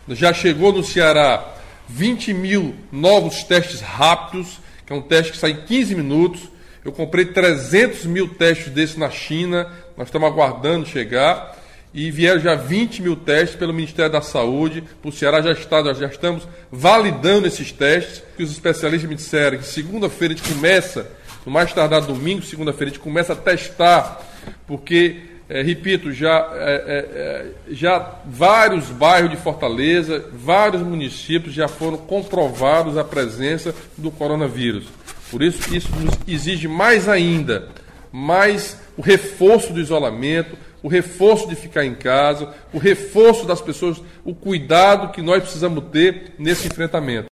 Já chegou no Ceará 20 mil novos testes rápidos, que é um teste que sai em 15 minutos. Eu comprei 300 mil testes desses na China, nós estamos aguardando chegar. E vieram já 20 mil testes pelo Ministério da Saúde. O Ceará já estamos validando esses testes. Os especialistas me disseram que segunda-feira a gente começa, no mais tardar domingo, segunda-feira a gente começa a testar, porque, repito, já vários bairros de Fortaleza, vários municípios já foram comprovados a presença do coronavírus. Por isso nos exige mais ainda, mais o reforço do isolamento, o reforço de ficar em casa, o reforço das pessoas, o cuidado que nós precisamos ter nesse enfrentamento.